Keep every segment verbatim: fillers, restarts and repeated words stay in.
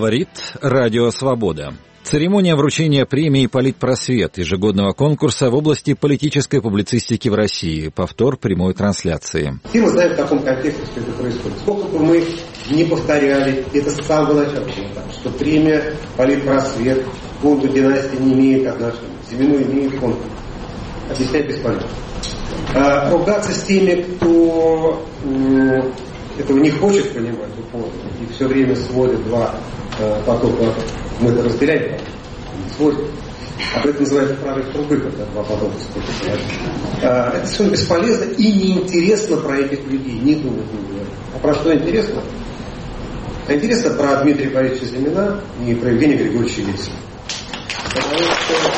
Говорит Радио Свобода. Церемония вручения премии «Политпросвет» ежегодного конкурса в области политической публицистики в России. Повтор прямой трансляции. Все мы знаем, в каком контексте все это происходит. Сколько бы мы не повторяли, это с самого начала было так, что премия «Политпросвет» фонду династии не имеет отношения. Зимину имеет фонд. Объяснять бесполезно. А, ругаться с теми, кто м, этого не хочет понимать упорно и все время сводит два э, потока. Мы это разделяем, сводим. Об этом называется прорыв трубы, когда два потока сводят. А, это совершенно бесполезно и неинтересно про этих людей. Не думать, не говорить. А про что интересно? А интересно про Дмитрия Борисовича Зимина и про Евгения Григорьевича Ельцина. Потому что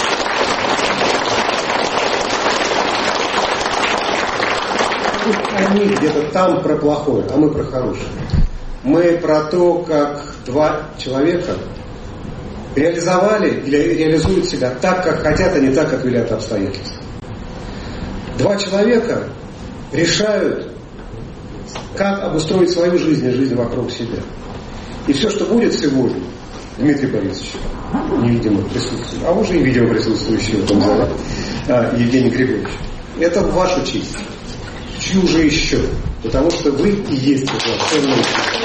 они где-то там про плохое, а мы про хорошее. Мы про то, как два человека реализовали или реализуют себя так, как хотят, а не так, как велят обстоятельства. Два человека решают, как обустроить свою жизнь и жизнь вокруг себя. И все, что будет сегодня, Дмитрий Борисович, невидимо присутствующий, а уже и видимо присутствующий в этом зале, Евгений Григорьевич, это в вашу честь. Чью же еще? Потому что вы и есть это ценное.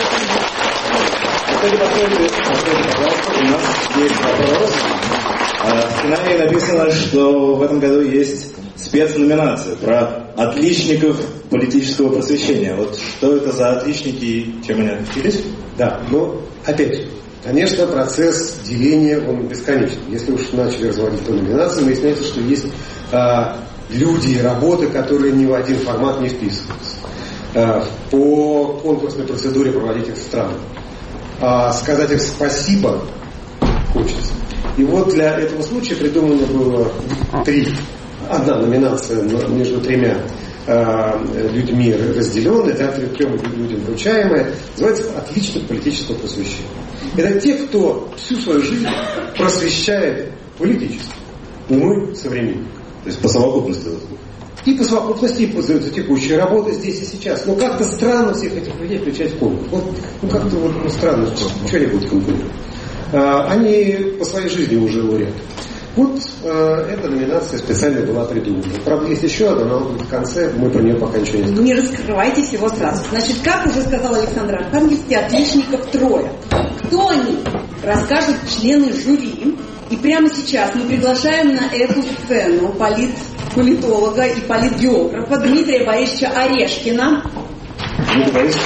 Пожалуйста, у нас есть вопрос. В сценарии написано, что в этом году есть спецноминация про отличников политического просвещения. Вот что это за отличники и чем они отличились? Да, но опять, конечно, процесс деления, он бесконечен. Если уж начали разводить по номинациям, выясняется, что есть а, люди и работы, которые ни в один формат не вписываются. А, по конкурсной процедуре проводить их странно. А сказать им спасибо хочется. И вот для этого случая придумано было три. Одна номинация между тремя э, людьми разделенная, да, трем людям вручаемая, называется «Отличник политического просвещения». Это те, кто всю свою жизнь просвещает политически умы современников. То есть по совокупности. И по совокупности, и по текущей работе здесь и сейчас. Но как-то странно всех этих людей включать в конкурс. Вот, ну как-то вот, ну, странно, что они будут конкурировать. А, они по своей жизни уже лауреаты. Вот э, эта номинация специально была придумана. Правда, есть еще одна, но в конце мы про нее пока ничего не знаем. Не раскрывайте всего сразу. Значит, как уже сказал Александр Архангельский, отличников трое. Кто они? Расскажут члены жюри. И прямо сейчас мы приглашаем на эту сцену политполитолога и политгеографа Дмитрия Борисовича Орешкина. Дмитрий Борисович.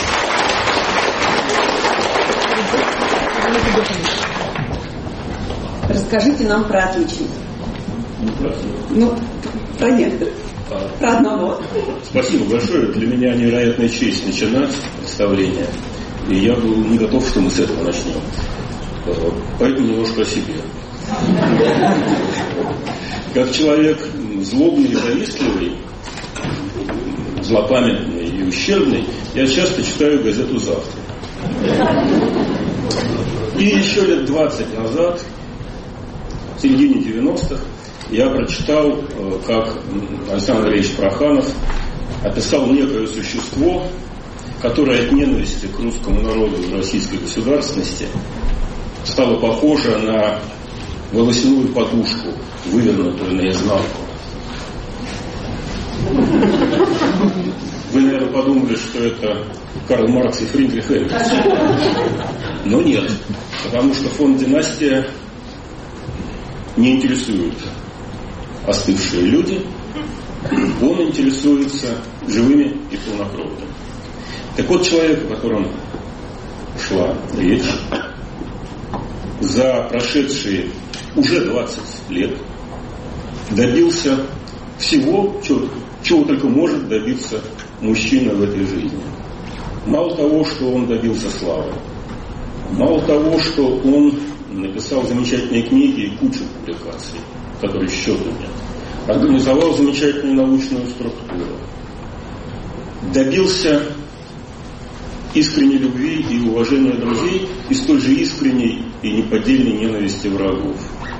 Расскажите нам про отличников. Ну, про всех. Ну, про некоторых. А, про одного. Спасибо большое. Для меня невероятная честь начинать представление. И я был не готов, что мы с этого начнем. Поэтому немножко о себе. Как человек злобный и завистливый, злопамятный и ущербный, я часто читаю газету «Завтра». И еще лет двадцать назад, в середине девяностых, я прочитал, как Александр Андреевич Проханов описал некое существо, которое от ненависти к русскому народу и российской государственности стало похоже на волосяную подушку, вывернутую наизнанку. Вы, наверное, подумали, что это Карл Маркс и Фридрих Энгельс. Но нет, потому что фонд «Династия» не интересует остывшие люди, он интересуется живыми и полнокровными. Так вот, человек, о котором шла речь, за прошедшие уже двадцать лет добился всего, чего, чего только может добиться мужчина в этой жизни. Мало того, что он добился славы, мало того, что он написал замечательные книги и кучу публикаций, которые счету нет, организовал замечательную научную структуру, добился искренней любви и уважения друзей и столь же искренней и неподдельной ненависти врагов.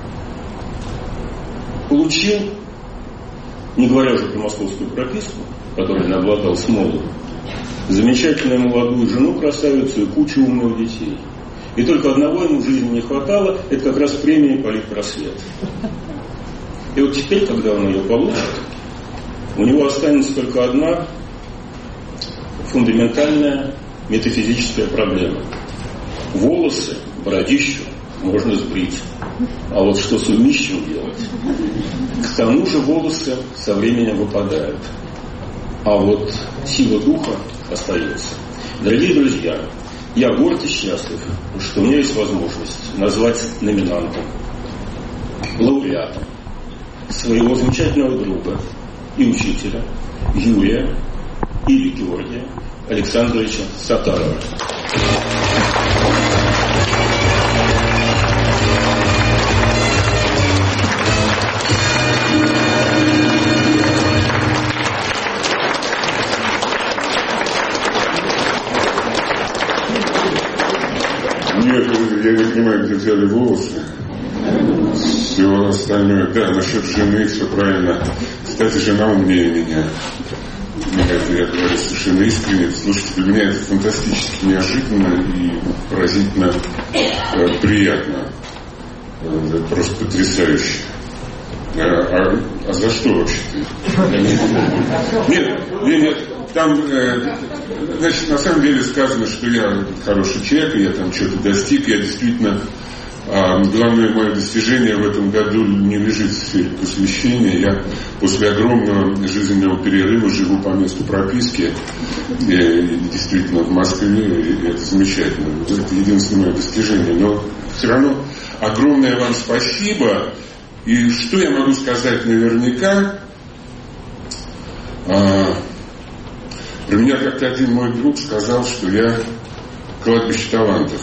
Получил, не говоря уже про московскую прописку, которой он обладал с молоду, замечательную молодую жену, красавицу и кучу умных детей. И только одного ему в жизни не хватало, это как раз премии «Политпросвет». И вот теперь, когда он ее получит, у него останется только одна фундаментальная метафизическая проблема. Волосы, бородищу можно сбрить. А вот что с умищем делать? К тому же волосы со временем выпадают. А вот сила духа остается. Дорогие друзья, я горд и счастлив, что у меня есть возможность назвать номинантом, лауреатом своего замечательного друга и учителя Юрия или Георгия Александровича Саттарова. Нет, я не понимаю, где взяли волосы. Все остальное. Да, насчет жены все правильно. Кстати, жена умнее меня. Это я говорю совершенно искренне. Слушайте, для меня это фантастически неожиданно и поразительно э, приятно. Это просто потрясающе. А, а, а за что вообще-то? Нет, нет, нет. Там, э, значит, на самом деле сказано, что я хороший человек, и я там что-то достиг. Я действительно, э, главное мое достижение в этом году не лежит в сфере посвящения. Я после огромного жизненного перерыва живу по месту прописки. И, и действительно в Москве, и это замечательно. Это единственное мое достижение. Но все равно огромное вам спасибо. И что я могу сказать наверняка? А, про меня как-то один мой друг сказал, что я кладбище талантов.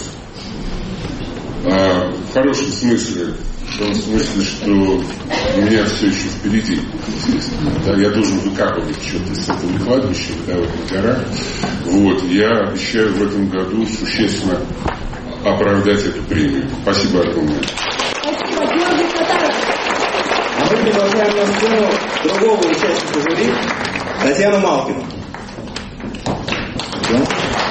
А, в хорошем смысле, в том смысле, что у меня все еще впереди. Да, я должен выкапывать что-то из этого кладбища, выдавать на горах. Вот, я обещаю в этом году существенно оправдать эту премию. Спасибо огромное. А мы приглашаем на сцену другого участника жюри, Татьяну Малкину. Да?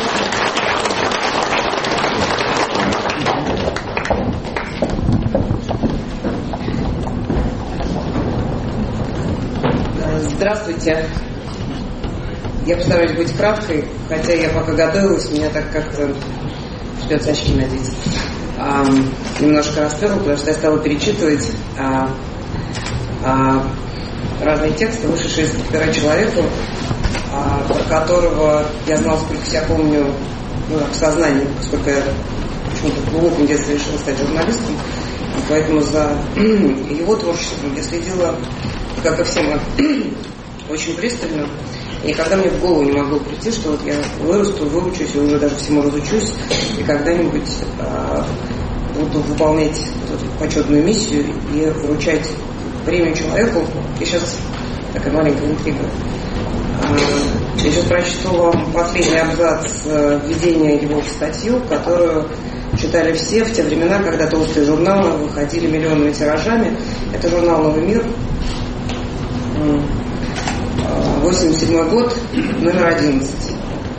Здравствуйте. Я постараюсь быть краткой, хотя я пока готовилась, меня так как-то придется очки надеть. А, немножко расперла, потому что я стала перечитывать а, а, разные тексты, вышедшие из пера человека, а, про которого я знала, сколько себя помню, ну, в сознании, поскольку я почему-то в глубоком детстве решила стать журналистом, и поэтому за его творчеством я следила, как и все мы, очень пристально. И никогда мне в голову не могло прийти, что вот я вырасту, выучусь, и уже даже всему разучусь, и когда-нибудь а, буду выполнять эту почетную миссию и вручать премию человеку. И сейчас такая маленькая интрига. А, я сейчас прочту вам последний абзац введения его в статью, которую читали все в те времена, когда толстые журналы выходили миллионными тиражами. Это журнал «Новый мир». восемьдесят седьмой год, номер одиннадцать.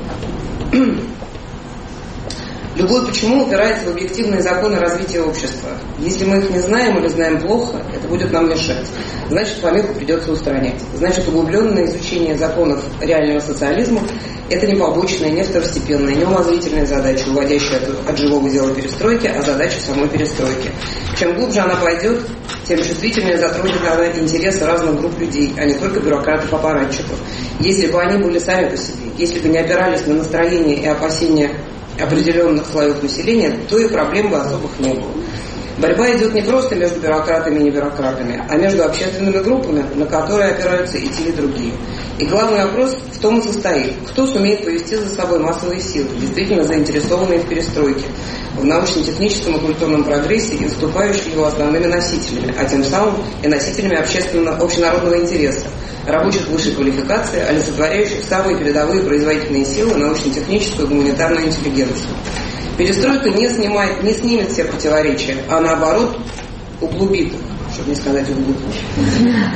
Любое почему упирается в объективные законы развития общества. Если мы их не знаем или знаем плохо, это будет нам мешать. Значит, помеху придется устранять. Значит, углубленное изучение законов реального социализма – это не побочная, не второстепенная, не умозрительная задача, уводящая от, от живого дела перестройки, а задача самой перестройки. Чем глубже она пойдет, тем чувствительнее затронет она интересы разных групп людей, а не только бюрократов-аппаратчиков. Если бы они были сами по себе, если бы не опирались на настроения и опасения определенных слоев населения, то и проблем бы особых не было. Борьба идет не просто между бюрократами и небюрократами, а между общественными группами, на которые опираются и те, и другие. И главный вопрос в том и состоит, кто сумеет повести за собой массовые силы, действительно заинтересованные в перестройке, в научно-техническом и культурном прогрессе и выступающие его основными носителями, а тем самым и носителями общественного, общенародного интереса, рабочих высшей квалификации, олицетворяющих самые передовые производительные силы, научно-техническую и гуманитарную интеллигенцию. Перестройка не снимает, не снимет все противоречия, а наоборот углубит их, чтобы не сказать углубит.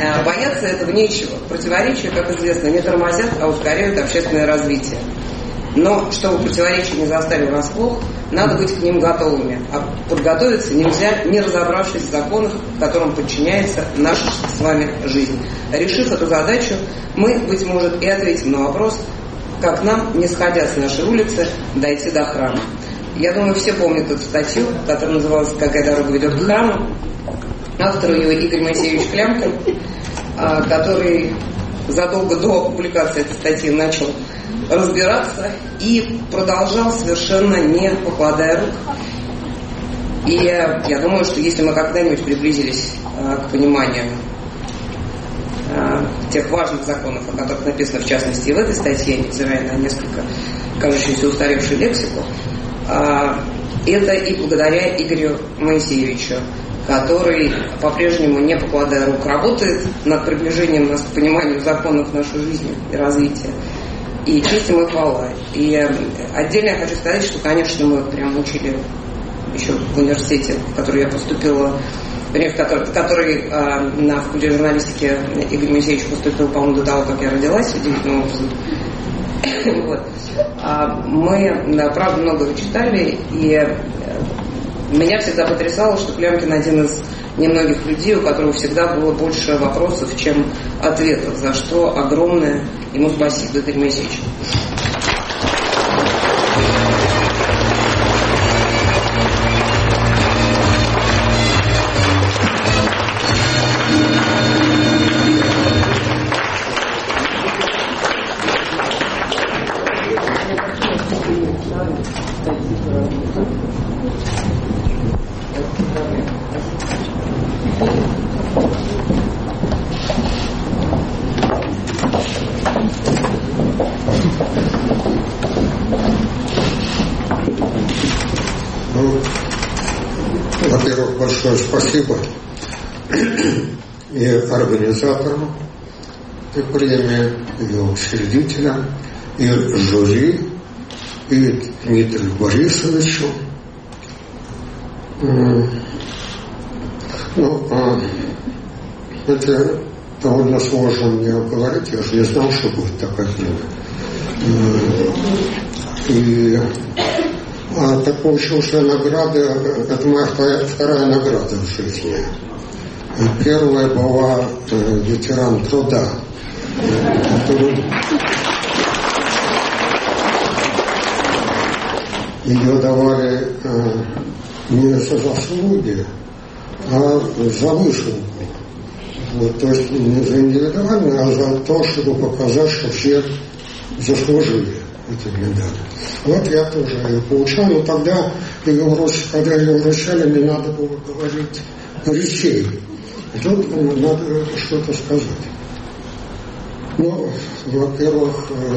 Бояться этого нечего. Противоречия, как известно, не тормозят, а ускоряют общественное развитие. Но чтобы противоречия не застали врасплох, надо быть к ним готовыми. А подготовиться нельзя, не разобравшись в законах, которым подчиняется наша с вами жизнь. Решив эту задачу, мы, быть может, и ответим на вопрос, как нам, не сходя с нашей улицы, дойти до храма. Я думаю, все помнят эту статью, которая называлась «Какая дорога ведет к храму». Автор ее Игорь Моисеевич Клямкин, который задолго до публикации этой статьи начал разбираться и продолжал, совершенно не покладая рук. И я думаю, что если мы когда-нибудь приблизились к пониманию тех важных законов, о которых написано в частности и в этой статье, невзирая на несколько кажущуюся устаревшую лексику, это и благодаря Игорю Моисеевичу, который по-прежнему, не покладая рук, работает над приближением нас к пониманию законов нашей жизни и развития. И честь ему и хвала. И отдельно я хочу сказать, что, конечно, мы прям учили еще в университете, в который я поступила, в который, в который э, на факультете журналистики Игорь Моисеевич поступил, по-моему, до того, как я родилась, удивительным образом. Вот. А мы, да, правда, много читали, и меня всегда потрясало, что Клямкин один из немногих людей, у которого всегда было больше вопросов, чем ответов, за что огромное ему спасибо, Игорь Моисеевич. Во-первых, большое спасибо и организаторам этой премии, и учредителям, и жюри, и Дмитрию Борисовичу. Ну, это довольно сложно мне говорить, я же не знал, что будет такая премия. И А, так получилось, что награда, это моя вторая награда в жизни. Первая была э, ветеран труда. Который... Ее давали э, не за заслуги, а за вышивку. Вот, то есть не за индивидуально, а за то, чтобы показать, что все заслужили эти медали. Вот я тоже ее получал, но тогда, ее вручали, когда ее вручали, мне надо было говорить речей. И тут надо что-то сказать. Ну, во-первых,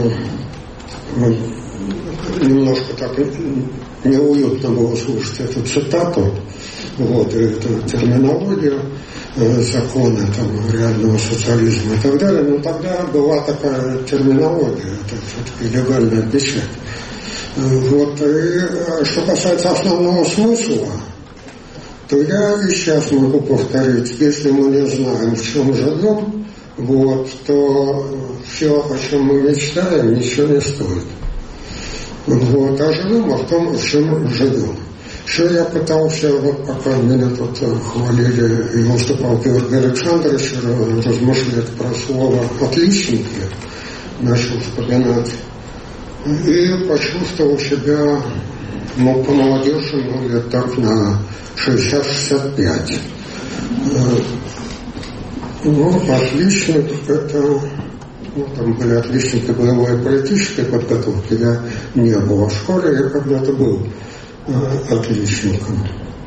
немножко так неуютно было слушать эту цитату, вот, эту терминологию, законы там, реального социализма и так далее, но тогда была такая терминология, это все-таки легальная печать. Вот, и что касается основного смысла, то я и сейчас могу повторить, если мы не знаем, в чем живем, вот, то все, о чем мы мечтаем, ничего не стоит. Вот, а живем о том, в чем живем. Еще я пытался, вот пока меня тут хвалили и выступал Георгий Александрович, размышлять про слово «отличники», начал вспоминать. И почувствовал себя, ну, по-молодежному, лет так на шестьдесят-шестьдесят пять. Ну, отличник — это... Ну, там были отличники боевой и политической подготовки. Я не был в школе, я когда-то был э, отличником.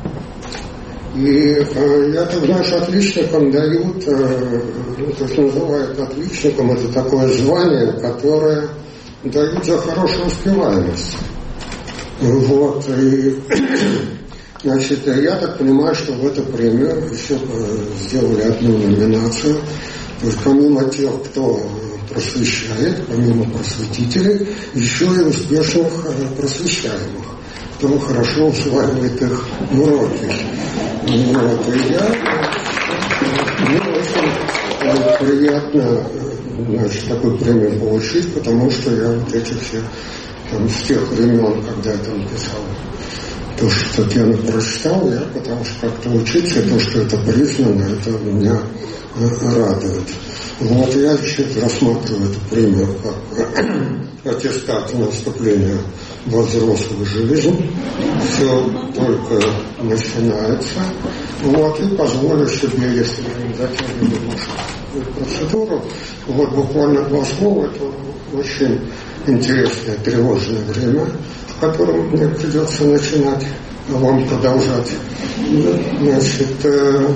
И э, я так знаю, что отличникам дают, э, ну, то есть называют отличником, это такое звание, которое дают за хорошую успеваемость. Вот, и, значит, я так понимаю, что в эту премию еще сделали одну номинацию. То есть помимо тех, кто просвещает, помимо просветителей, еще и успешных просвещаемых, кто хорошо усваивает их уроки. Вот, и я, мне очень приятно, значит, такую премию получить, потому что я вот эти все там, с тех времен, когда я там писал то, что Татьяна прочитал, я пытался как-то учиться, и то, что это признано, это меня радует. Вот я сейчас рассматриваю эту премию как аттестат на вступление во взрослую жизнь. Все только начинается. Вот, и позволю себе, если не затягивать процедуру, вот буквально два слова, это очень интересное, тревожное время, в котором мне придется начинать, а вам продолжать. Значит, э,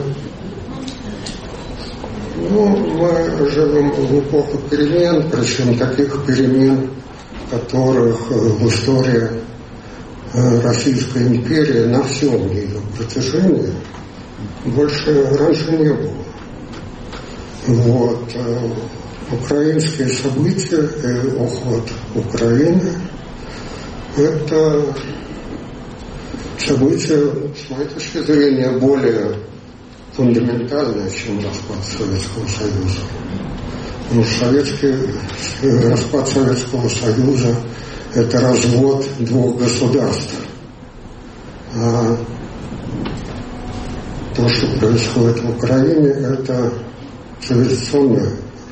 ну, мы живем в эпоху перемен, причем таких перемен, которых в истории Российской империи на всем ее протяжении больше раньше не было. Вот. Украинские события и уход Украины – это события, с моей точки зрения, более фундаментальное, чем распад Советского Союза. Потому что советский, распад Советского Союза – это развод двух государств. А то, что происходит в Украине, это цивилизационный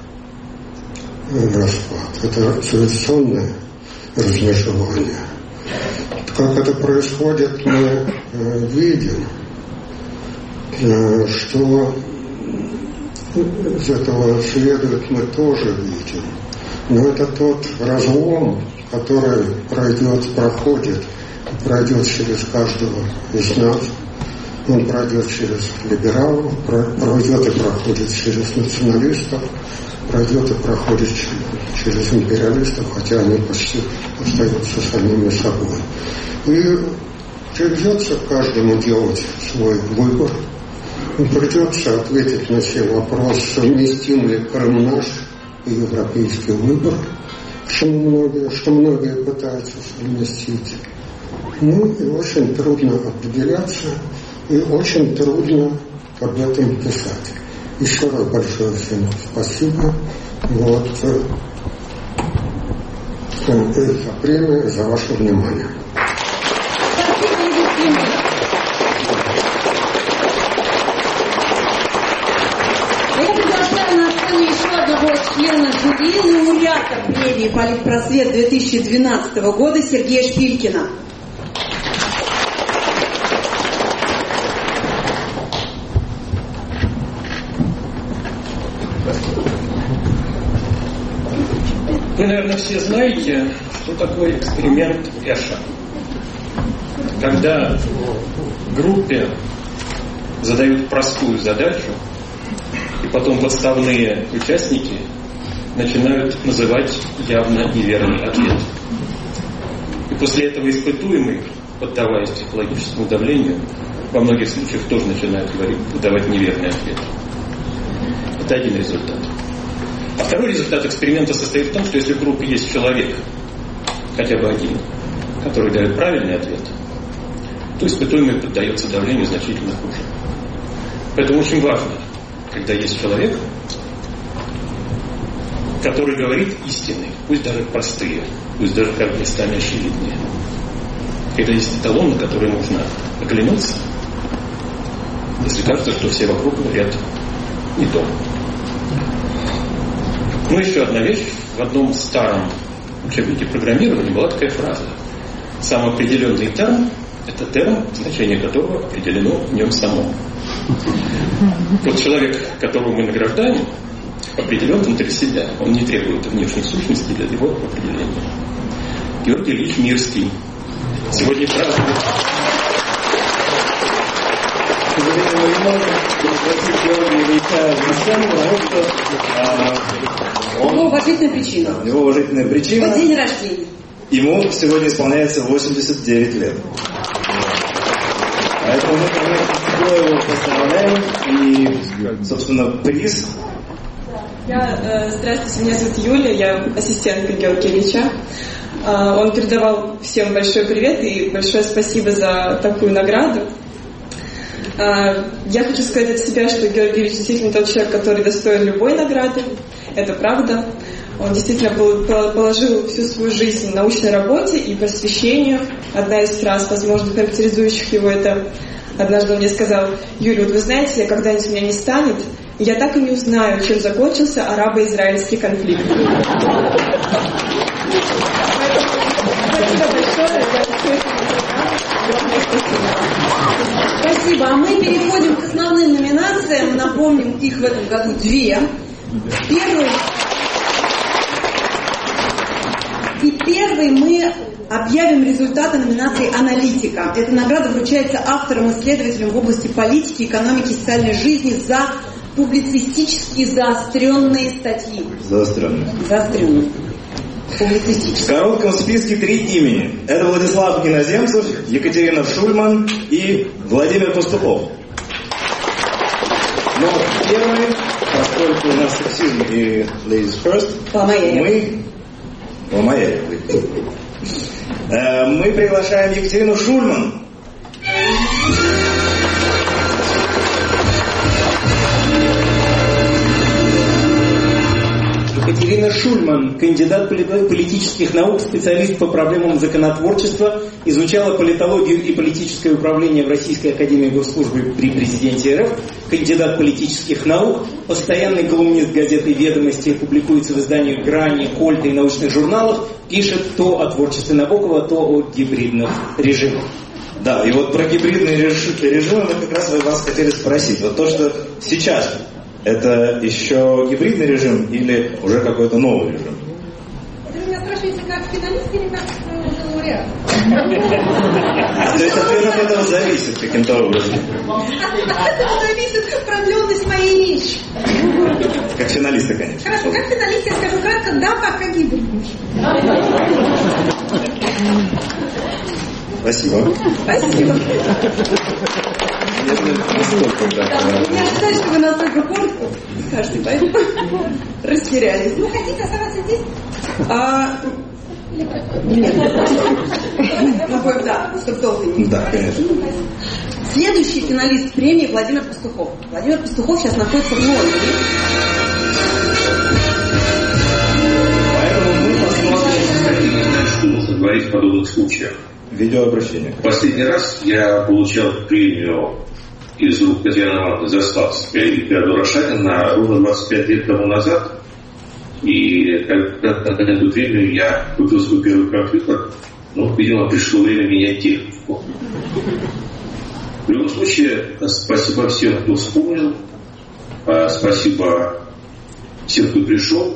распад, это цивилизационное размежевание. Как это происходит, мы видим, что из этого следует, мы тоже видим. Но это тот разлом, который пройдет, проходит, пройдет через каждого из нас. Он пройдет через либералов, пройдет и проходит через националистов, пройдет и проходит через империалистов, хотя они почти остаются самими собой. И придется каждому делать свой выбор. И придется ответить на все вопросы, совместим ли Крым наш и европейский выбор, что многие, что многие пытаются совместить. Ну и очень трудно определяться, и очень трудно об этом писать. Еще раз большое всем спасибо. Вот, за премию, за ваше внимание. Я приглашаю на сцену еще одного члена жюри, лауреата премии «Политпросвет» две тысячи двенадцатого года Сергея Шпилькина. Вы, наверное, все знаете, что такое эксперимент Эша. Когда группе задают простую задачу, и потом подставные участники начинают называть явно неверный ответ. И после этого испытуемый, поддаваясь психологическому давлению, во многих случаях тоже начинает говорить, давать неверный ответ. Это один результат. А второй результат эксперимента состоит в том, что если в группе есть человек, хотя бы один, который дает правильный ответ, то испытуемый поддается давлению значительно хуже. Поэтому очень важно, когда есть человек, который говорит истины, пусть даже простые, пусть даже как местами очевиднее. Когда есть эталон, на который нужно оглянуться, если кажется, что все вокруг говорят не то. Ну, еще одна вещь. В одном старом учебнике программирования была такая фраза. Самоопределенный терм – это терм, значение которого определено в нем самом. Вот человек, которого мы награждаем, определен внутри себя. Он не требует внешней сущности для его определения. Георгий Ильич Мирский. Сегодня празднует. Мы не можем пригласить Георгия Ильича на сцену, потому что У него уважительная причина. У него уважительная причина. Вот день рождения. Ему сегодня исполняется восемьдесят девять лет. Поэтому мы, конечно, его поздравляем. И, собственно, приз. Я, э, здравствуйте, меня зовут Юля, я ассистентка Георгия Ильича. Э, он передавал всем большой привет и большое спасибо за такую награду. Э, я хочу сказать от себя, что Георгий Ильич действительно тот человек, который достоин любой награды. Это правда. Он действительно положил всю свою жизнь научной работе и просвещению. Одна из фраз, возможно, характеризующих его, это однажды он мне сказал: «Юля, вот вы знаете, когда-нибудь меня не станет, и я так и не узнаю, чем закончился арабо-израильский конфликт». Спасибо большое. Спасибо. А мы переходим к основным номинациям. Напомним, их в этом году две. Первый... И первый мы объявим результаты номинации «Аналитика». Эта награда вручается авторам-исследователям в области политики, экономики и социальной жизни за публицистически заостренные статьи. Заостренные. Заостренные. Публицистические. В коротком списке три имени. Это Владислав Иноземцев, Екатерина Шульман и Владимир Пастухов. Но первый, поскольку у нас сексизм и ladies first, мы... Ломаевой. Мы приглашаем Екатерину Шульман. Екатерина Шульман, кандидат политических наук, специалист по проблемам законотворчества, изучала политологию и политическое управление в Российской академии госслужбы при президенте РФ, кандидат политических наук, постоянный колумнист газеты «Ведомости», публикуется в изданиях «Грани», «Кольта» и научных журналах, пишет то о творчестве Набокова, то о гибридных режимах. Да, и вот про гибридные режимы мы как раз вас хотели спросить. Вот то, что сейчас, это еще гибридный режим или уже какой-то новый режим? Вы меня спрашиваете, как финалист или как лауреат? То есть ответ от этого зависит каким-то образом? От этого зависит продленность моей речи. Как финалиста, конечно. Хорошо, как финалист я скажу кратко, да, пока гибридный. Спасибо. Спасибо. Я не ожидаю, что вы настолько коротко скажете, поэтому растерялись. Ну, хотите оставаться здесь? А... Нет. Да, чтобы долго не... Да, конечно. Следующий финалист премии Владимир Пастухов. Владимир Пастухов сейчас находится в Лондоне. Поэтому мы посмотрим... Не знаю, что нужно говорить в подобных случаях. Видеообращение. Последний раз я получал премию из рук Татьяны Ивановны Заславской и Феодора Шатина ровно двадцать пять лет тому назад. И когда на эту премию я купил свой первый компьютер, ну, видимо, пришло время менять технику. В любом случае, спасибо всем, кто вспомнил, спасибо всем, кто пришел,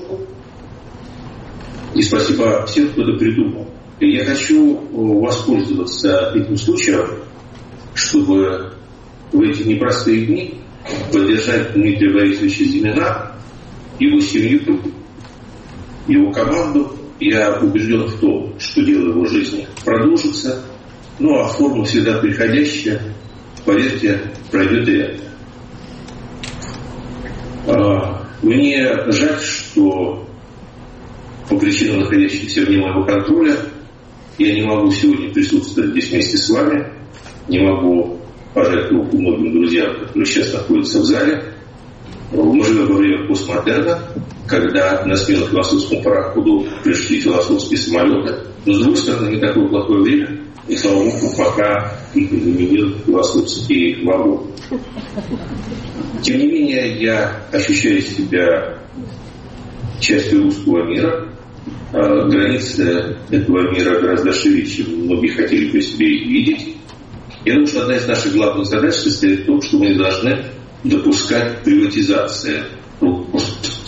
и спасибо всем, кто это придумал. И я хочу воспользоваться этим случаем, чтобы в эти непростые дни поддержать Дмитрия Борисовича Зимина, его семью, его команду. Я убежден в том, что дело его жизни продолжится, ну а форма всегда приходящая, поверьте, пройдет и это. Мне жаль, что по причинам находящихся вне моего контроля я не могу сегодня присутствовать здесь вместе с вами, не могу пожать руку многим друзьям, которые сейчас находятся в зале. Мы живем во время постмодерна, когда на смену философскому пароходу пришли философские самолеты, но с другой стороны не такое плохое время, и слава богу, пока их не заменил философский вагон. Тем не менее, я ощущаю себя частью русского мира. Границы этого мира гораздо шире, чем многие хотели бы себе их видеть. Я думаю, что одна из наших главных задач состоит в том, что мы не должны допускать приватизации. Потому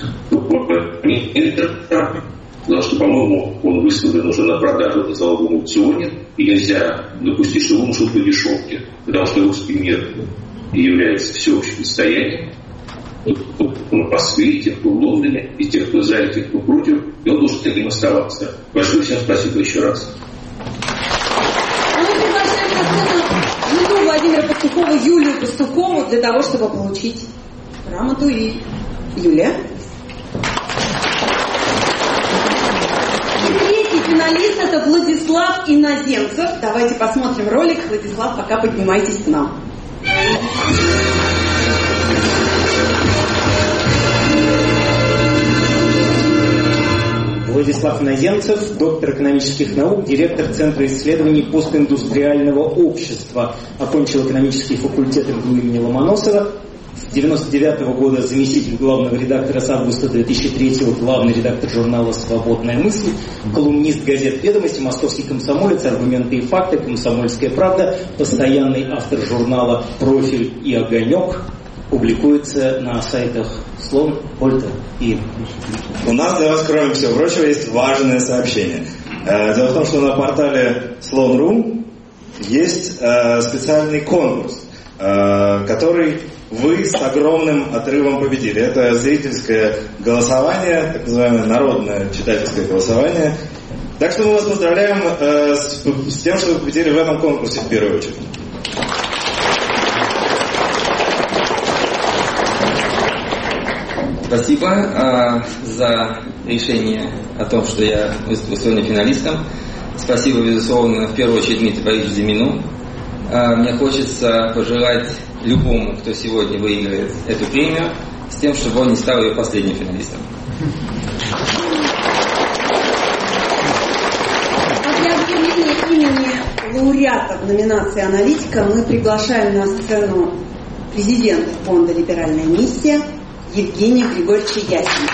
что, по-моему, он выставлен уже на продажу на залоговом аукционе, и нельзя допустить, чтобы он ушел по дешевке, потому что русский мир является всеобщим достоянием. Кто в Москве, тех, кто в Лондоне, и тех, кто за, и тех, кто против, и он должен таким оставаться. Большое всем спасибо еще раз. Мы приглашаем жену Владимира Пастухова, Юлию Пастухову, для того, чтобы получить грамоту. И Юлия. И третий финалист — это Владислав Иноземцев. Давайте посмотрим ролик. Владислав, пока поднимайтесь к нам. Владислав Наземцев, доктор экономических наук, директор Центра исследований постиндустриального общества. Окончил экономический факультет эр гэ у имени Ломоносова. С девяносто девятого года заместитель главного редактора, с августа две тысячи третьего главный редактор журнала «Свободная мысль», колумнист газет «Ведомости», «Московский комсомолец», «Аргументы и факты», «Комсомольская правда», постоянный автор журнала «Профиль» и «Огонек». Публикуется на сайтах «Слон», «Ольта» и... У нас для вас, кроме всего прочего, есть важное сообщение. Дело в том, что на портале слон точка ру есть специальный конкурс, который вы с огромным отрывом победили. Это зрительское голосование, так называемое народное читательское голосование. Так что мы вас поздравляем с, с тем, что вы победили в этом конкурсе в первую очередь. Спасибо э, за решение о том, что я выступлю сегодня финалистом. Спасибо, безусловно, в первую очередь Дмитрию Борисовичу Зимину. Э, мне хочется пожелать любому, кто сегодня выиграет эту премию, с тем, чтобы он не стал ее последним финалистом. Для объявления имени лауреата в номинации «Аналитика» мы приглашаем на сцену президента фонда «Либеральная миссия» Евгения Григорьевича Ясина.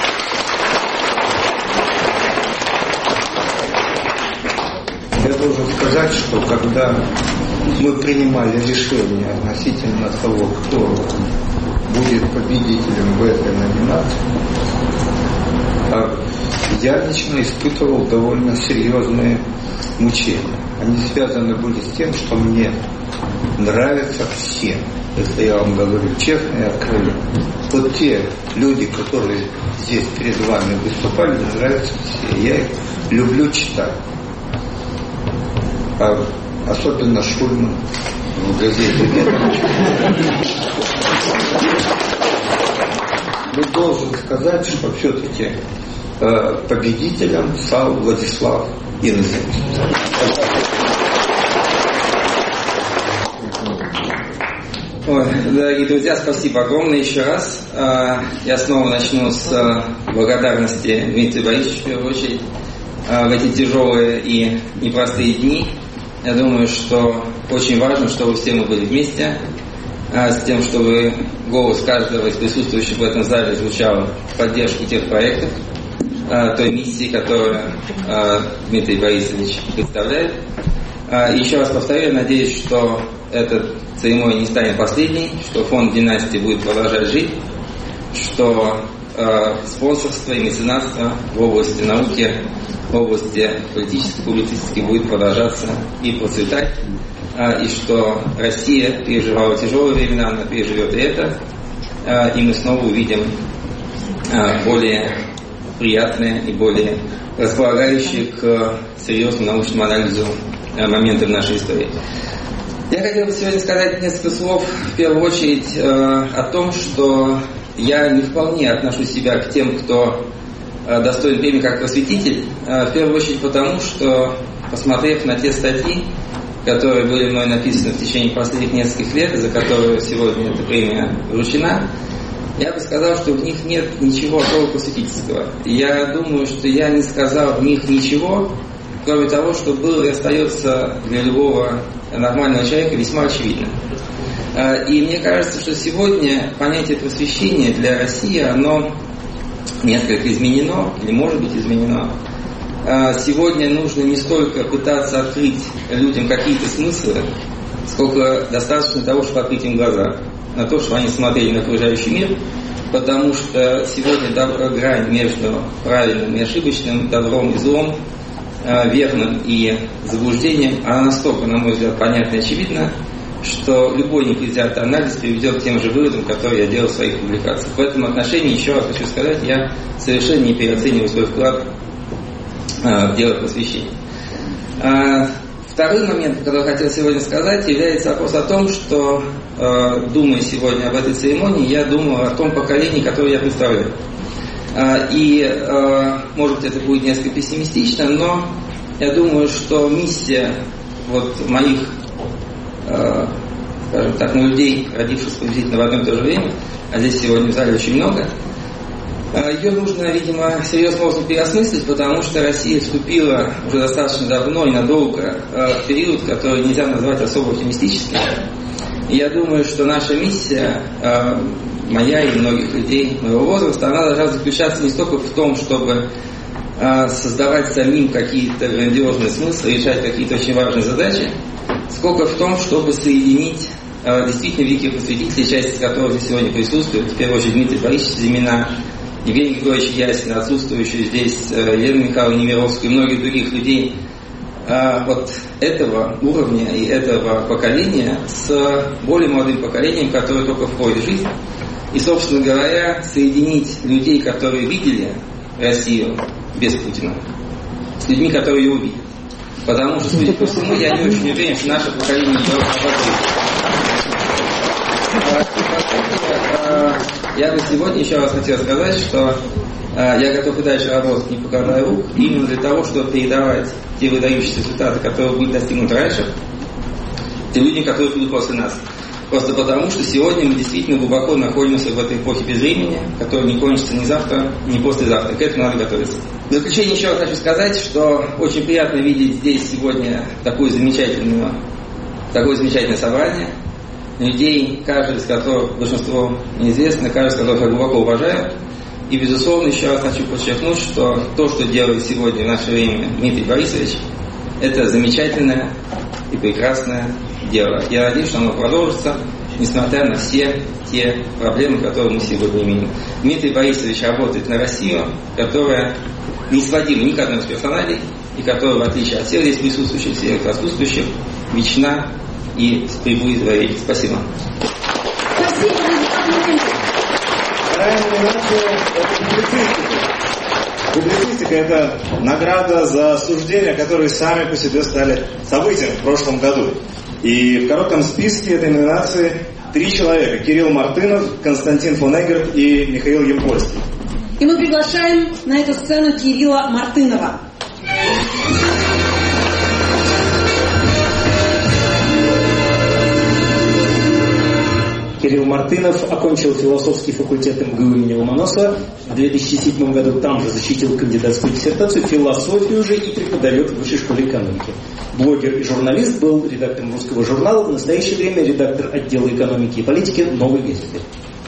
Я должен сказать, что когда мы принимали решение относительно того, кто будет победителем в этой номинации, я лично испытывал довольно серьезные мучения. Они связаны были с тем, что мне нравятся все. Это я вам говорю честно и откровенно. Вот те люди, которые здесь перед вами выступали, мне нравятся все. Я их люблю читать. А особенно Шульман в газете «Ведомости». Но должен сказать, что все-таки э, победителем стал Владислав Иноземцев. Ой, дорогие друзья, спасибо огромное еще раз. Я снова начну с благодарности Дмитрию Борисовичу, в первую очередь. В эти тяжелые и непростые дни, я думаю, что очень важно, чтобы все мы были вместе, с тем, чтобы голос каждого из присутствующих в этом зале звучал в поддержку тех проектов, той миссии, которую Дмитрий Борисович представляет. Еще раз повторяю, надеюсь, что этот церемония не станет последней, что фонд династии будет продолжать жить, что э, спонсорство и меценатство в области науки, в области политической публицистики будет продолжаться и процветать, э, и что Россия переживала тяжелые времена, она переживет и это, э, и мы снова увидим э, более приятные и более располагающие к серьезному научному анализу э, моменты в нашей истории. Я хотел бы сегодня сказать несколько слов, в первую очередь, э, о том, что я не вполне отношу себя к тем, кто э, достоин премии как просветитель, э, в первую очередь потому, что, посмотрев на те статьи, которые были мной написаны в течение последних нескольких лет, за которые сегодня эта премия вручена, я бы сказал, что в них нет ничего такого просветительского. Я думаю, что я не сказал в них ничего, кроме того, что было и остается для любого нормального человека весьма очевидным. И мне кажется, что сегодня понятие просвещения для России, оно несколько изменено, или может быть изменено. Сегодня нужно не столько пытаться открыть людям какие-то смыслы, сколько достаточно того, чтобы открыть им глаза на то, чтобы они смотрели на окружающий мир, потому что сегодня грань между правильным и ошибочным, добром и злом, верным и заблуждением, она настолько, на мой взгляд, понятна и очевидна, что любой непредвзятый анализ приведет к тем же выводам, которые я делал в своих публикациях. В этом отношении, еще раз хочу сказать, я совершенно не переоцениваю свой вклад в дело просвещения. Второй момент, который я хотел сегодня сказать, является вопрос о том, что, думая сегодня об этой церемонии, я думаю о том поколении, которое я представляю. И, может быть, это будет несколько пессимистично, но я думаю, что миссия вот моих, скажем так, ну, людей, родившихся приблизительно в одно и то же время, а здесь сегодня в зале очень много, Ее нужно, видимо, серьезным образом переосмыслить, потому что Россия вступила уже достаточно давно и надолго в период, который нельзя назвать особо оптимистическим. И я думаю, что наша миссия, моя и многих людей моего возраста, она должна заключаться не столько в том, чтобы создавать самим какие-то грандиозные смыслы, решать какие-то очень важные задачи, сколько в том, чтобы соединить действительно великих просветителей, часть из которых здесь сегодня присутствует, в первую очередь Дмитрий Борисович Зимина, Евгений Григорьевич Ясин, отсутствующий здесь Елена Михайловна Немировская и многих других людей вот этого уровня и этого поколения с более молодым поколением, которое только входит в жизнь. И, собственно говоря, соединить людей, которые видели Россию без Путина, с людьми, которые ее увидели. Потому что, судя по всему, я не очень уверен, что наше поколение ее обозрит. Я бы сегодня еще раз хотел сказать, что я готов и дальше работать, не покладая рук, именно для того, чтобы передавать те выдающиеся результаты, которые были достигнуты раньше, тем людям, которые придут после нас. Просто потому, что сегодня мы действительно глубоко находимся в этой эпохе безвремени, которая не кончится ни завтра, ни послезавтра. К этому надо готовиться. В заключение еще раз хочу сказать, что очень приятно видеть здесь сегодня такую замечательную, такое замечательное собрание. Людей, каждый из которых, большинство неизвестно, каждый из которых я глубоко уважаю. И, безусловно, еще раз хочу подчеркнуть, что то, что делает сегодня в наше время Дмитрий Борисович, это замечательное и прекрасное дело. Я надеюсь, что оно продолжится, несмотря на все те проблемы, которые мы сегодня имеем. Дмитрий Борисович работает на Россию, которая не сводима ни к одной из персоналей, и которая, в отличие от всех здесь присутствующих, всех отсутствующих, вечна и прибудет во веки. Спасибо. Спасибо. Вторая номинация – это публицистика. Публицистика – это награда за суждения, которые сами по себе стали событием в прошлом году. И в коротком списке этой номинации три человека – Кирилл Мартынов, Константин фон Эггерт и Михаил Ямпольский. И мы приглашаем на эту сцену Кирилла Мартынова. Кирилл Мартынов окончил философский факультет эм гэ у имени Ломоносова. В две тысячи седьмом году там же защитил кандидатскую диссертацию, философию же и преподает в Высшей школе экономики. Блогер и журналист, был редактором русского журнала, в настоящее время редактор отдела экономики и политики «Новой газеты».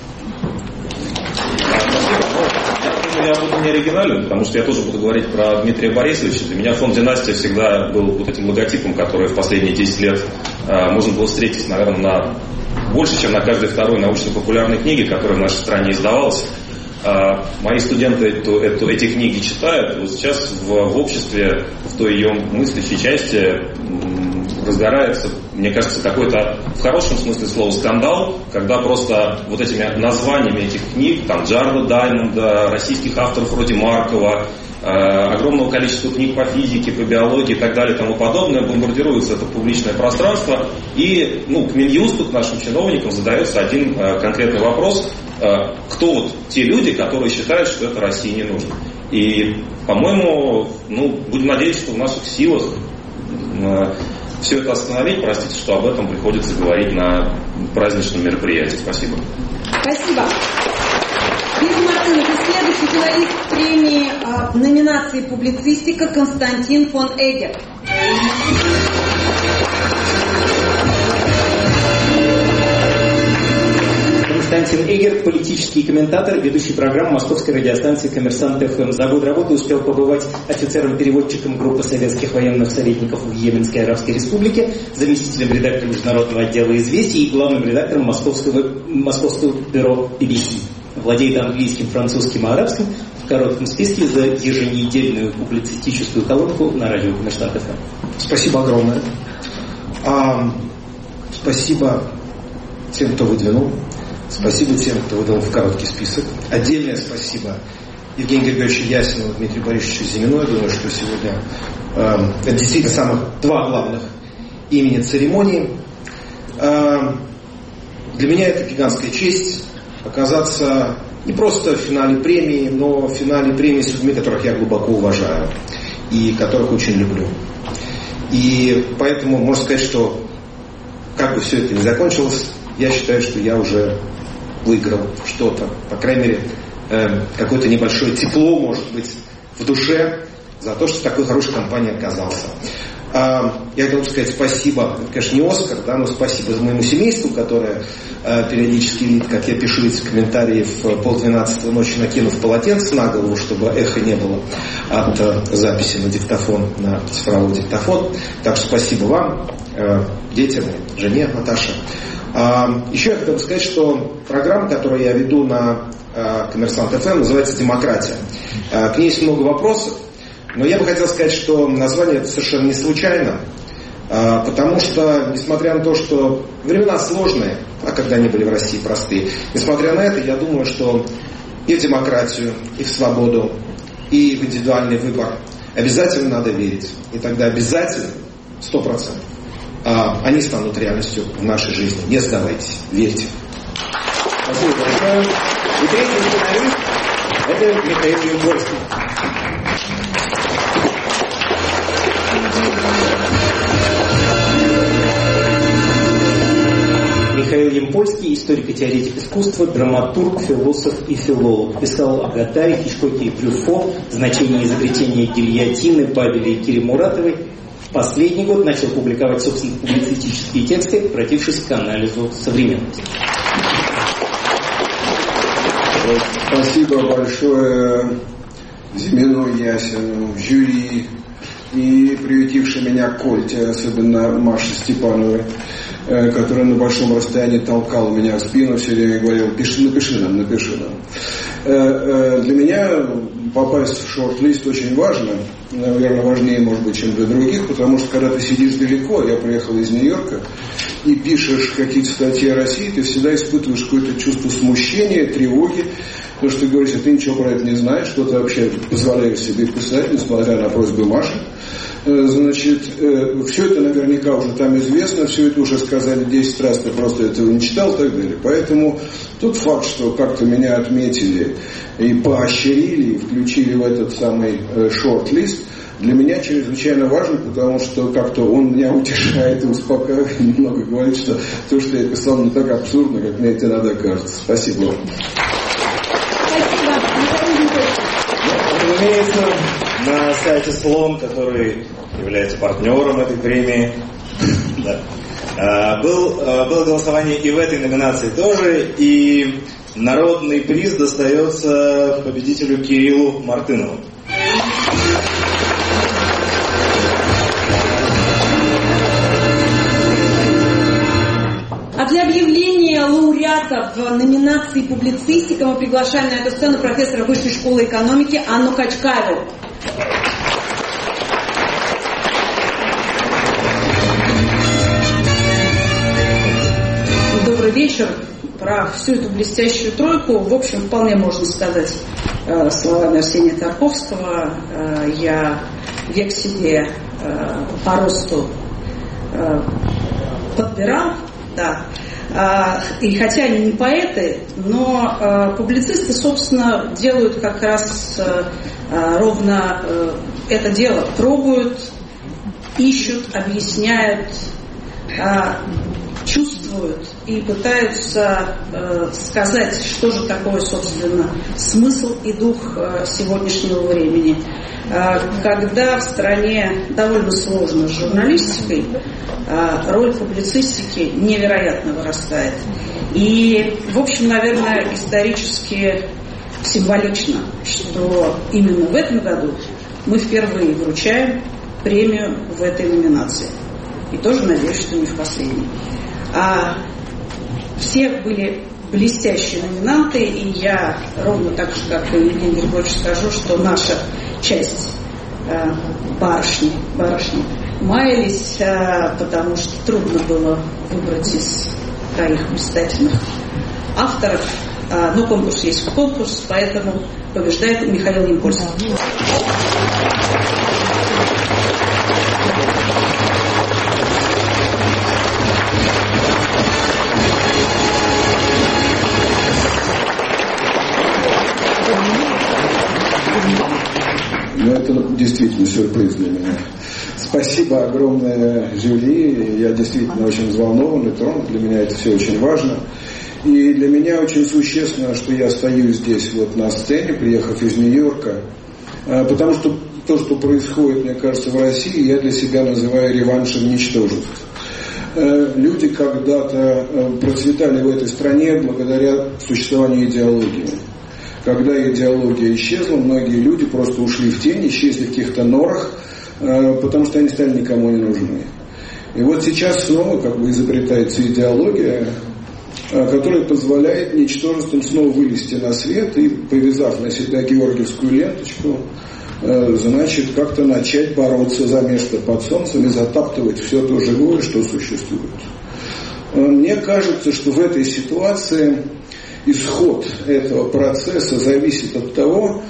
Я буду не оригинален, потому что я тоже буду говорить про Дмитрия Борисовича. Для меня фонд «Династия» всегда был вот этим логотипом, который в последние десять лет э, можно было встретить, наверное, на больше, чем на каждой второй научно-популярной книге, которая в нашей стране издавалась. Э, мои студенты эту, эту, эти книги читают. Вот сейчас в, в обществе, в той ее мыслящей части м, разгорается, мне кажется, какой-то, в хорошем смысле слова, скандал, когда просто вот этими названиями этих книг, там, Джарда Даймонда, российских авторов вроде Маркова, э, огромного количества книг по физике, по биологии и так далее и тому подобное, бомбардируется это публичное пространство, и, ну, к Минюсту, к нашим чиновникам задается один э, конкретный вопрос, э, кто вот те люди, которые считают, что это России не нужно. И, по-моему, ну, будем надеяться, что в наших силах э, все это остановить. Простите, что об этом приходится говорить на праздничном мероприятии. Спасибо. Спасибо. Кирилл Мартынов и следующий финалист премии а, в номинации «Публицистика» Константин фон Эггерт. Константин Эггерт, политический комментатор, ведущий программы московской радиостанции «Коммерсант эф эм». За год работы успел побывать офицером-переводчиком группы советских военных советников в Йеменской Арабской Республике, заместителем редактора международного отдела «Известий» и главным редактором московского, московского бюро би би си. Владеет английским, французским и арабским. В коротком списке за еженедельную публицистическую колонку на радио «Коммерсант эф эм». Спасибо огромное. А, спасибо тем, кто выдвинул. Спасибо тем, кто выдал в короткий список. Отдельное спасибо Евгению Григорьевичу Ясину и Дмитрию Борисовичу Зимину. Я думаю, что сегодня э, это действительно самых два главных имени церемонии. Э, для меня это гигантская честь оказаться не просто в финале премии, но в финале премии с людьми, которых я глубоко уважаю и которых очень люблю. И поэтому можно сказать, что как бы все это ни закончилось, я считаю, что я уже выиграл что-то. По крайней мере, э, какое-то небольшое тепло, может быть, в душе за то, что в такой хорошей компании оказался. А, я хотел бы сказать спасибо, это, конечно, не Оскар, да, но спасибо моему семейству, которое э, периодически видит, как я пишу эти комментарии в полдвенадцатого ночи, накинув полотенце на голову, чтобы эхо не было от э, записи на диктофон, на цифровой диктофон. Так что спасибо вам, э, детям, жене Наташе. А, еще я хотел бы сказать, что программа, которую я веду на э, Коммерсант эф эм, называется «Демократия». Э, к ней есть много вопросов. Но я бы хотел сказать, что название это совершенно не случайно, потому что, несмотря на то, что времена сложные, а когда они были в России простые, несмотря на это, я думаю, что и в демократию, и в свободу, и в индивидуальный выбор обязательно надо верить. И тогда обязательно, сто процентов, они станут реальностью в нашей жизни. Не сдавайтесь, верьте. Спасибо большое. И третий сценарист – это Михаил Ямпольский. Михаил Ямпольский, историк и теоретик искусства, драматург, философ и филолог. Писал о Гатаре, Хичкоке и Трюфо, значение изобретения гильотины, Бабеля и Кире Муратовой. В последний год начал публиковать собственные публицистические тексты, обратившись к анализу современности. Спасибо большое Зимину, Ясину, жюри и приютившей меня Кольте, особенно Маше Степановой, которая на большом расстоянии толкала меня в спину, все время говорила: пиши, напиши нам, напиши нам. Для меня попасть в шорт-лист очень важно, наверное, важнее, может быть, чем для других, потому что когда ты сидишь далеко, я приехал из Нью-Йорка, и пишешь какие-то статьи о России, ты всегда испытываешь какое-то чувство смущения, тревоги, потому что ты говоришь, что ты ничего про это не знаешь, что ты вообще позволяешь себе писать, несмотря на просьбы Маши. Значит, все это наверняка уже там известно, все это уже сказали десять раз, ты просто этого не читал и так далее. Поэтому тот факт, что как-то меня отметили и поощрили, и включили в этот самый шорт-лист, для меня чрезвычайно важен, потому что как-то он меня утешает и успокаивает, немного говорит, что то, что я писал, не так абсурдно, как мне это иногда кажется. Спасибо вам. Разумеется, на сайте Слон, который является партнером этой премии, да, был, было голосование и в этой номинации тоже, и народный приз достается победителю Кириллу Мартынову. А для объявления лауреата в номинации «Публицистика» мы приглашаем на эту сцену профессора Высшей школы экономики Анну Качкаеву. Добрый вечер. Про всю эту блестящую тройку, в общем, вполне можно сказать э, словами Арсения Тарковского. Э, я век себе э, по росту э, подбирал. Да. А, и хотя они не поэты, но а, публицисты, собственно, делают как раз а, ровно а, это дело. Пробуют, ищут, объясняют, а, чувствуют и пытаются а, сказать, что же такое, собственно, смысл и дух а, сегодняшнего времени. А, когда в стране довольно сложно с журналистикой, роль публицистики невероятно вырастает. И, в общем, наверное, исторически символично, что именно в этом году мы впервые вручаем премию в этой номинации. И тоже надеюсь, что не в последней. А все были блестящие номинанты, и я ровно так же, как и Евгений Григорьевич, скажу, что наша часть э, барышни, барышни маялись, потому что трудно было выбрать из троих блистательных авторов. Но конкурс есть конкурс, поэтому побеждает Михаил Ямпольский. Ну, это действительно сюрприз для меня. Спасибо огромное жюри. Я действительно очень взволнован и тронут. Для меня это все очень важно. И для меня очень существенно, что я стою здесь вот на сцене, приехав из Нью-Йорка, потому что то, что происходит, мне кажется, в России, я для себя называю реваншем ничтожеств. Люди когда-то процветали в этой стране благодаря существованию идеологии. Когда идеология исчезла, многие люди просто ушли в тень, исчезли в каких-то норах, потому что они стали никому не нужны. И вот сейчас снова как бы изобретается идеология, которая позволяет ничтожествам снова вылезти на свет и, повязав на себя георгиевскую ленточку, значит, как-то начать бороться за место под солнцем и затаптывать все то живое, что существует. Мне кажется, что в этой ситуации исход этого процесса зависит от того,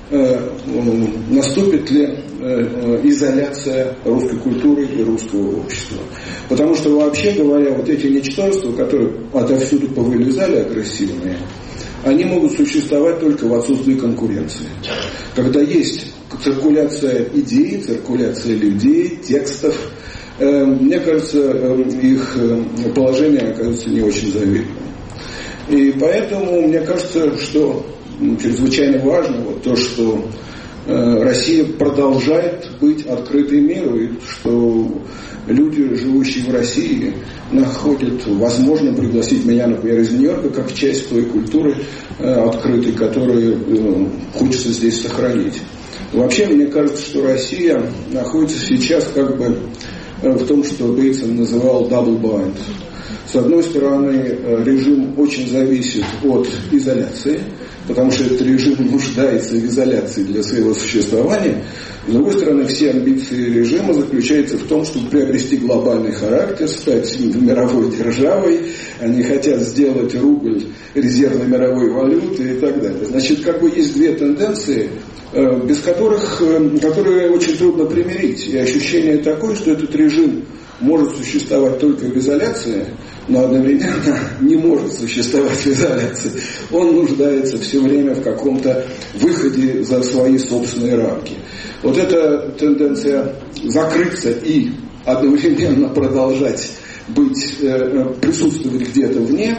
наступит ли изоляция русской культуры и русского общества. Потому что, вообще говоря, вот эти ничтожества, которые отовсюду повылезали агрессивные, они могут существовать только в отсутствии конкуренции. Когда есть циркуляция идей, циркуляция людей, текстов, э, мне кажется, э, их положение оказывается не очень завидным. И поэтому мне кажется, что чрезвычайно важно вот то, что э, Россия продолжает быть открытой миру, и что люди, живущие в России, находят возможным пригласить меня, например, из Нью-Йорка, как часть той культуры э, открытой, которую э, хочется здесь сохранить. Вообще, мне кажется, что Россия находится сейчас как бы в том, что Бейтсон называл double bind. С одной стороны, режим очень зависит от изоляции, потому что этот режим нуждается в изоляции для своего существования. С другой стороны, все амбиции режима заключаются в том, чтобы приобрести глобальный характер, стать мировой державой. Они хотят сделать рубль резервной мировой валютой и так далее. Значит, как бы есть две тенденции, без которых, которые очень трудно примирить. И ощущение такое, что этот режим может существовать только в изоляции, но одновременно не может существовать в изоляции. Он нуждается все время в каком-то выходе за свои собственные рамки. Вот эта тенденция закрыться и одновременно продолжать быть, присутствовать где-то вне,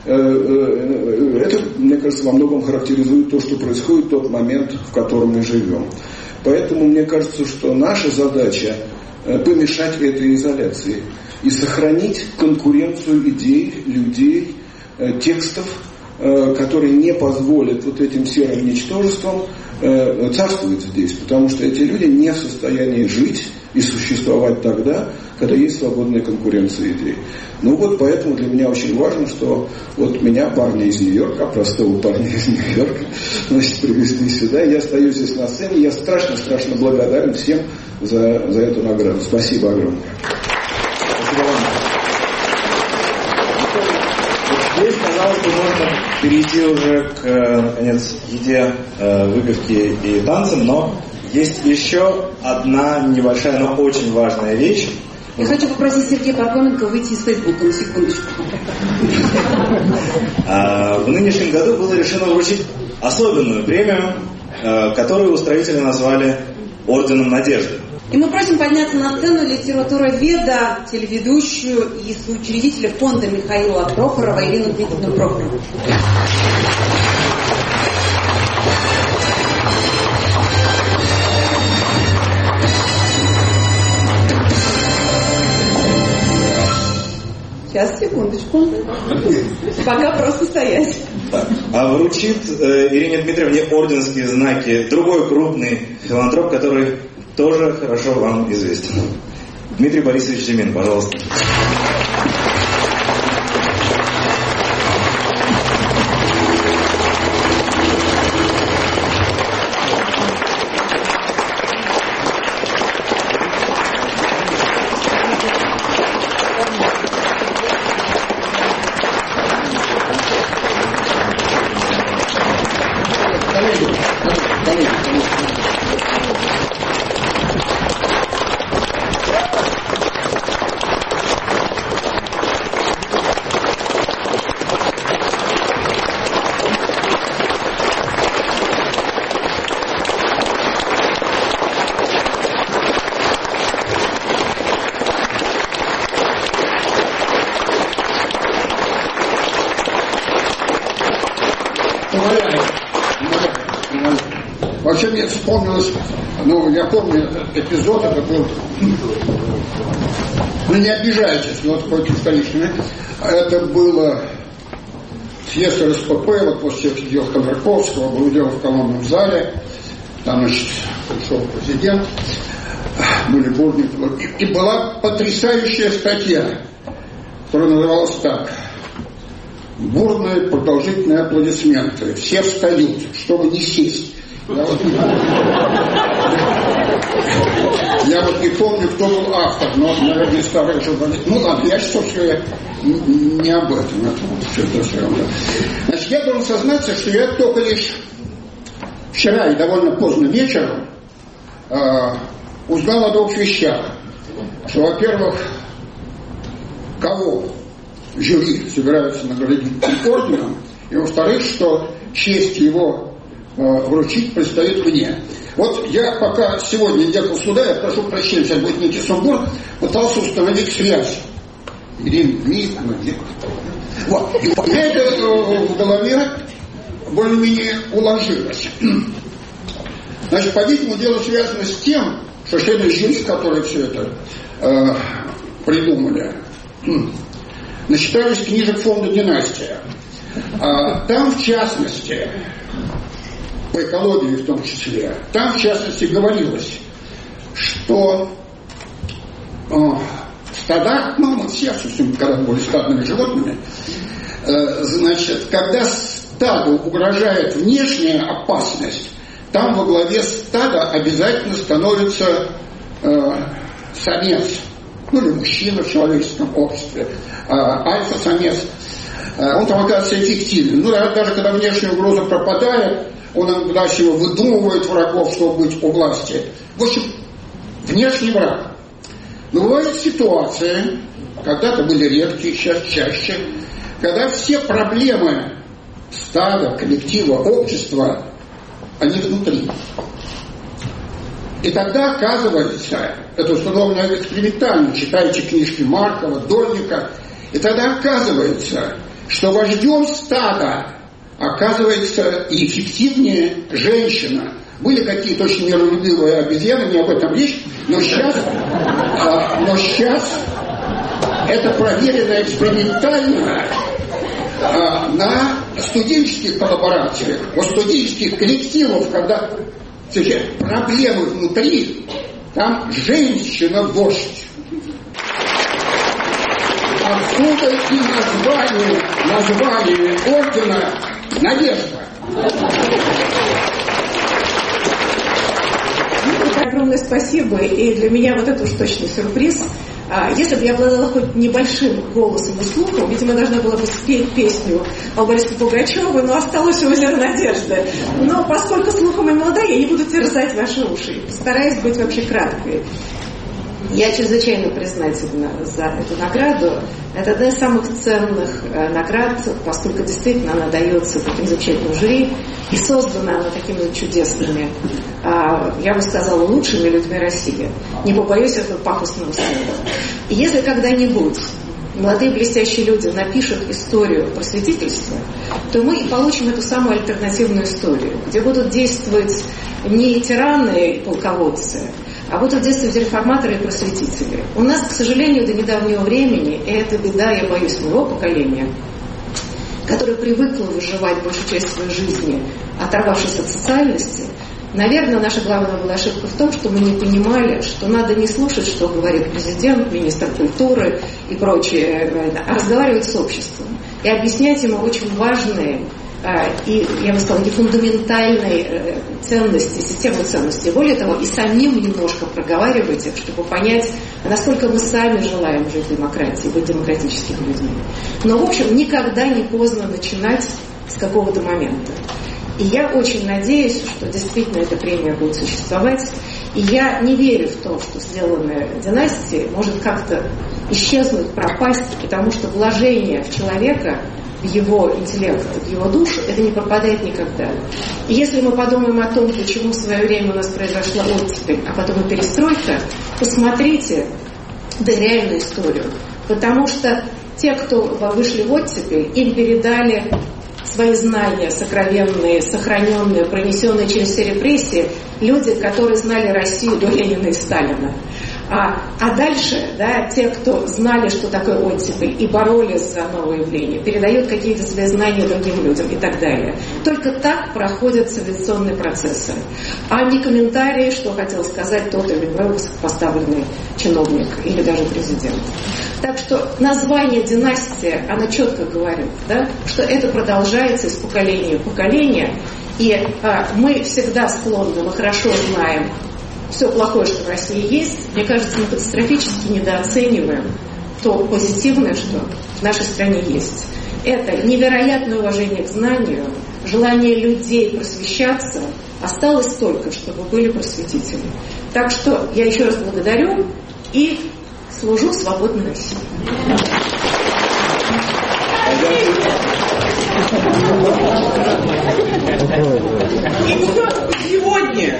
это, мне кажется, во многом характеризует то, что происходит в тот момент, в котором мы живем. Поэтому мне кажется, что наша задача помешать этой изоляции и сохранить конкуренцию идей, людей, текстов, которые не позволят вот этим серым ничтожествам царствовать здесь, потому что эти люди не в состоянии жить и существовать тогда, когда есть свободная конкуренция идей. Ну вот поэтому для меня очень важно, что вот меня, парня из Нью-Йорка, простого парня из Нью-Йорка, значит, привезли сюда, я стою здесь на сцене, я страшно-страшно благодарен всем за, за эту награду. Спасибо огромное. Спасибо вам. Здесь, казалось бы, можно перейти уже к, наконец, еде, выпивке и танцам, но есть еще одна небольшая, но очень важная вещь. Я хочу попросить Сергея Пархоменко выйти из Фейсбука на секундочку. В нынешнем году было решено вручить особенную премию, которую устроители назвали Орденом Надежды. И мы просим подняться на сцену литературоведа, телеведущую и соучредителя фонда Михаила Прохорова Ирину Дмитриевну Прохорову. Сейчас, секундочку. Пока просто стоять. Так. А вручит э, Ирине Дмитриевне орденские знаки другой крупный филантроп, который тоже хорошо вам известен. Дмитрий Борисович Зимин, пожалуйста. Вообще мне вспомнилось, ну, я помню этот эпизод, это был, ну, не обижайтесь, вот против столичного, это было съезд эр эс пэ пэ, вот после всех дел Ходорковского, был дело в колонном зале, там, значит, пришел президент, были бурные, и, и была потрясающая статья, которая называлась так: бурные продолжительные аплодисменты, все встают, чтобы не сесть. Я вот, я вот не помню, кто был автор, но, наверное, старый журналист. Ну ладно, я считаю, что я не об этом. Это все это все равно. Значит, я должен сознаться, что я только лишь вчера и довольно поздно вечером э, узнал о двух вещах. Что, во-первых, кого жюри собираются наградить орденом, и, во-вторых, что честь его вручить предстоит мне. Вот я пока сегодня ехал сюда, я прошу прощения, сейчас будет некий сумбур, пытался установить связь. Ирина Дмитриевна, вот. И у меня это в голове более-менее уложилось. Значит, по-видимому, дело связано с тем, что члены жюри, которые все это э, придумали, начитались книжек фонда «Династия». А, там, в частности, по экологии в том числе, там, в частности, говорилось, что э, в стадах, ну, мы все, когда были стадными животными, э, значит, когда стаду угрожает внешняя опасность, там во главе стада обязательно становится э, самец, ну или мужчина в человеческом обществе, э, альфа-самец. Э, он там оказывается эффективен. Ну, даже когда внешняя угроза пропадает, он иногда чего выдумывает врагов, чтобы быть у власти. В общем, внешний враг. Но бывают ситуации, когда-то были редкие, сейчас чаще, когда все проблемы стада, коллектива, общества, они внутри. И тогда оказывается, это установлено экспериментально, читайте книжки Маркова, Дольника, и тогда оказывается, что вождем стада оказывается и эффективнее женщина. Были какие-то очень миролюбивые обезьяны, не об этом речь, но сейчас, а, но сейчас это проверено экспериментально а, на студенческих коллаборациях, у студенческих коллективов, когда слушайте, проблемы внутри, там женщина-вождь. Отсюда и название, название ордена «Надежда». Огромное спасибо, и для меня вот это уж точно сюрприз. Если бы я обладала хоть небольшим голосом и слухом, видимо, должна была бы спеть песню о Борисе Пугачевой, но осталось у озера Надежды. Но поскольку слухом и молодая, я не буду терзать ваши уши. Стараюсь быть вообще краткой. Я чрезвычайно признательна за эту награду. Это одна из самых ценных э, наград, поскольку действительно она дается таким замечательным жюри, и создана она такими чудесными, э, я бы сказала, лучшими людьми России. Не побоюсь этого пафосного слова. И если когда-нибудь молодые блестящие люди напишут историю просветительства, то мы и получим эту самую альтернативную историю, где будут действовать не тираны и полководцы, а будут действовать реформаторы и просветители. У нас, к сожалению, до недавнего времени, и это беда, я боюсь, моего поколения, которое привыкло выживать большую часть своей жизни, оторвавшись от социальности, наверное, наша главная была ошибка в том, что мы не понимали, что надо не слушать, что говорит президент, министр культуры и прочее, а разговаривать с обществом и объяснять ему очень важные и, я бы сказала, не фундаментальные ценности, системы ценностей. Более того, и самим немножко проговаривать их, чтобы понять, насколько мы сами желаем жить в демократии, быть демократическими людьми. Но, в общем, никогда не поздно начинать с какого-то момента. И я очень надеюсь, что действительно эта премия будет существовать. И я не верю в то, что сделанное династией может как-то исчезнуть, пропасть, потому что вложение в человека, в его интеллект, в его душу, это не пропадает никогда. И если мы подумаем о том, почему в свое время у нас произошла оттепель, а потом и перестройка, посмотрите, да, реальную историю. Потому что те, кто вышли в оттепель, им передали свои знания сокровенные, сохраненные, пронесенные через все репрессии, люди, которые знали Россию до Ленина и Сталина. А, а дальше, да, те, кто знали, что такое оттепель, и боролись за новое явление, передают какие-то свои знания другим людям и так далее. Только так проходят цивилизационные процессы. А не комментарии, что хотел сказать тот или иной высокопоставленный чиновник или даже президент. Так что название династия, оно четко говорит, да, что это продолжается из поколения в поколение. И а, мы всегда склонны, мы хорошо знаем все плохое, что в России есть. Мне кажется, мы катастрофически недооцениваем то позитивное, что в нашей стране есть. Это невероятное уважение к знанию, желание людей просвещаться. Осталось только, чтобы были просветители. Так что я еще раз благодарю и служу свободной России. И вот сегодня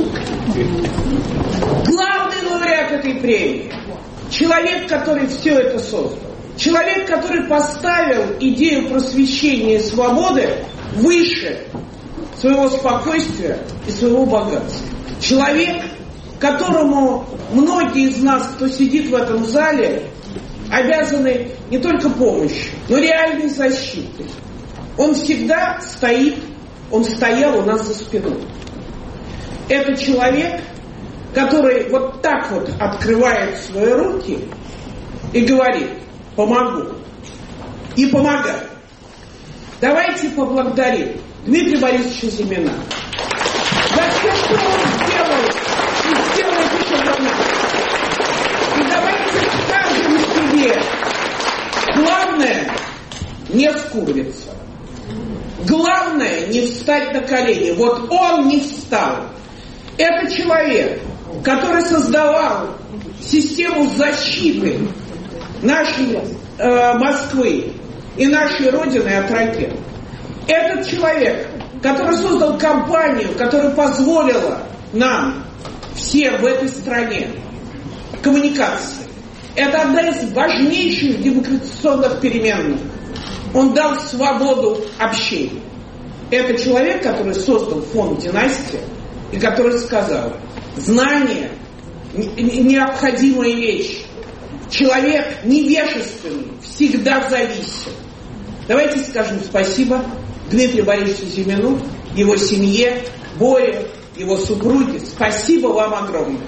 главный лауреат этой премии, человек, который все это создал, человек, который поставил идею просвещения и свободы выше своего спокойствия и своего богатства. Человек, которому многие из нас, кто сидит в этом зале, обязаны не только помощью, но реальной защитой. Он всегда стоит, он стоял у нас за спиной. Это человек, который вот так вот открывает свои руки и говорит: помогу. И помогает. Давайте поблагодарим Дмитрия Борисовича Зимина за все, что он сделал и сделает еще для нас. И давайте скажем себе: главное не скурвиться. Главное не встать на колени. Вот он не встал. Это человек, который создавал систему защиты нашей э, Москвы и нашей Родины от ракет. Этот человек, который создал компанию, которая позволила нам всем в этой стране коммуникации. Это одна из важнейших демократизационных переменных. Он дал свободу общения. Это человек, который создал фонд «Династия» и который сказал: знание – необходимая вещь. Человек невежественный всегда зависим. Давайте скажем спасибо Дмитрию Борисовичу Зимину, его семье, Боре, его супруге. Спасибо вам огромное.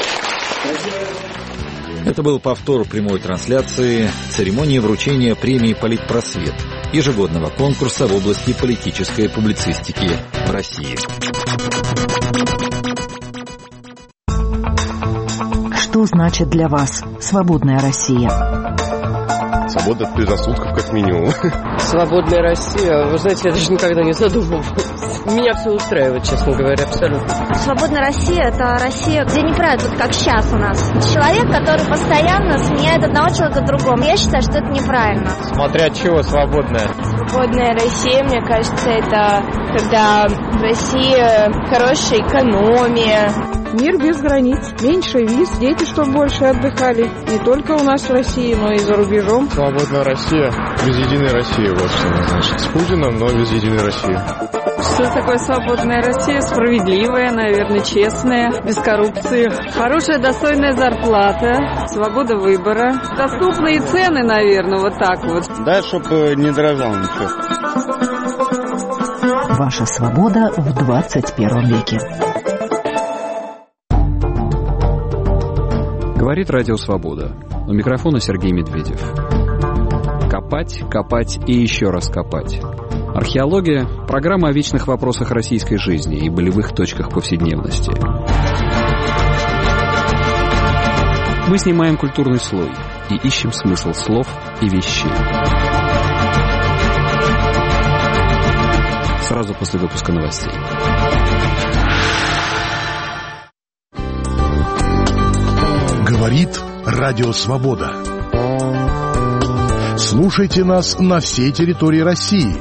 Это был повтор прямой трансляции церемонии вручения премии «Политпросвет» ежегодного конкурса в области политической публицистики в России. Что значит для вас свободная Россия? Свобода от предрассудков, как минимум. Свободная Россия, вы знаете, я даже никогда не задумывалась. Меня все устраивает, честно говоря, абсолютно. Свободная Россия – это Россия, где не правят, вот как сейчас у нас. Человек, который постоянно сменяет одного человека другому. Я считаю, что это неправильно. Смотря от чего свободная? Свободная Россия, мне кажется, это когда в России хорошая экономия. Мир без границ, меньше виз, дети, чтобы больше отдыхали. Не только у нас в России, но и за рубежом. Свободная Россия без единой России, вот что она значит. С Путиным, но без единой России. Что такое свободная Россия? Справедливая, наверное, честная, без коррупции. Хорошая, достойная зарплата, свобода выбора. Доступные цены, наверное, вот так вот. Да, чтобы не дорожало ничего. Ваша свобода в двадцать первом веке. Говорит Радио Свобода. У микрофона Сергей Медведев. Копать, копать и еще раз копать. Археология – программа о вечных вопросах российской жизни и болевых точках повседневности. Мы снимаем культурный слой и ищем смысл слов и вещей. Сразу после выпуска новостей. Говорит Радио Свобода. Слушайте нас на всей территории России.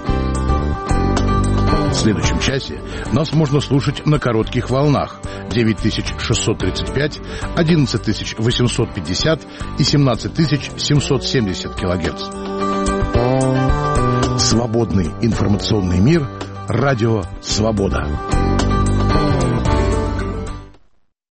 В следующем часе нас можно слушать на коротких волнах девять тысяч шестьсот тридцать пять, одиннадцать тысяч восемьсот пятьдесят и семнадцать тысяч семьсот семьдесят килогерц. Свободный информационный мир. Радио «Свобода».